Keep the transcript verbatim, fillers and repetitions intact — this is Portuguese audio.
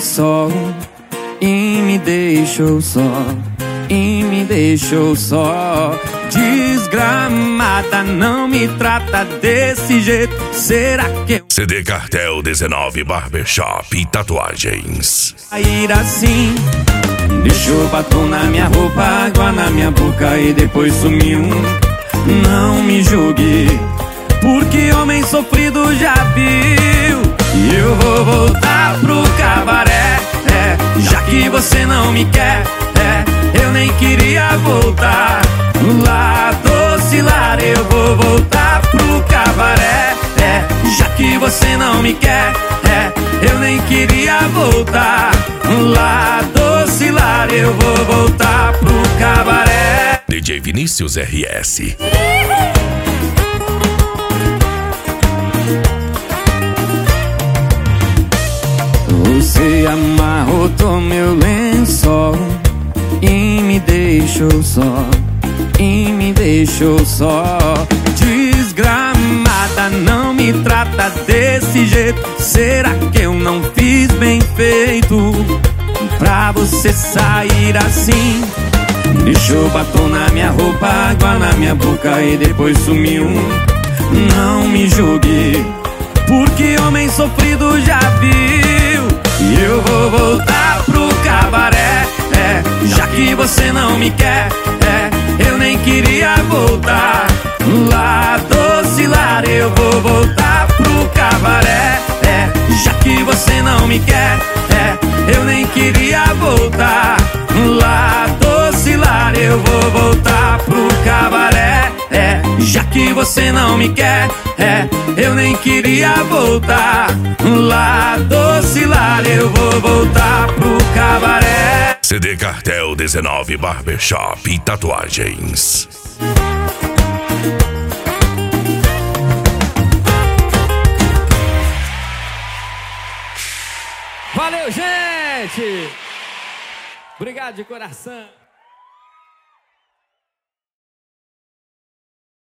lençol e me deixou só, e me deixou só. Desgramada, não me trata desse jeito. Será que eu... C D Cartel dezenove Barbershop e Tatuagens. Sair assim, deixou batom na minha roupa, água na minha boca e depois sumiu. Não me julgue, porque homem sofrido já viu. E eu vou voltar pro cabaré, é, já que você não me quer, é, eu nem queria voltar. Lá doce lar, eu vou voltar pro cabaré, é, já que você não me quer, é, eu nem queria voltar. Lá doce lar, eu vou voltar pro cabaré. D J Vinícius R S. Você amarrotou meu lençol e me deixou só, e me deixou só. Desgramada, não me trata desse jeito. Será que eu não fiz bem feito pra você sair assim? Deixou batom na minha roupa, água na minha boca e depois sumiu. Não me julgue, porque homem sofrido já viu. E eu vou voltar pro cabaré, é, já que você não me quer, é, eu nem queria voltar. Lá doce lar, eu vou voltar pro cabaré, é, já que você não me quer, é, eu nem queria voltar. Lá doce lar, eu vou voltar pro cabaré, é, já que você não me quer, é, eu nem queria voltar. Lá doce lar, eu vou voltar pro cabaré. C D Cartel dezenove Barbershop e Tatuagens. Valeu, gente! Obrigado de coração.